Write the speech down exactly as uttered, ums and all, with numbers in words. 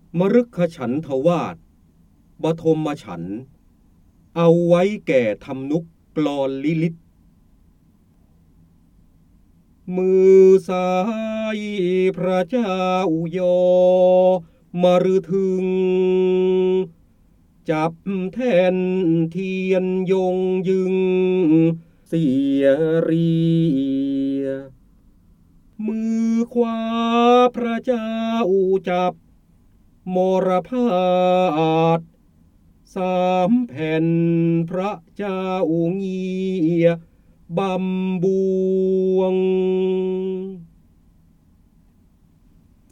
มฤคฉันทวาทปฐมฉันท์เอาไว้แก่ทำนุกกลอนลิลิตมือซ้ายพระเจ้ายอมฤทึงจับแท่นเทียนยงยึงเสียเรียมือขวาพระเจ้าจับมรพาทสามแผ่นพระเจ้าเงียบำบวง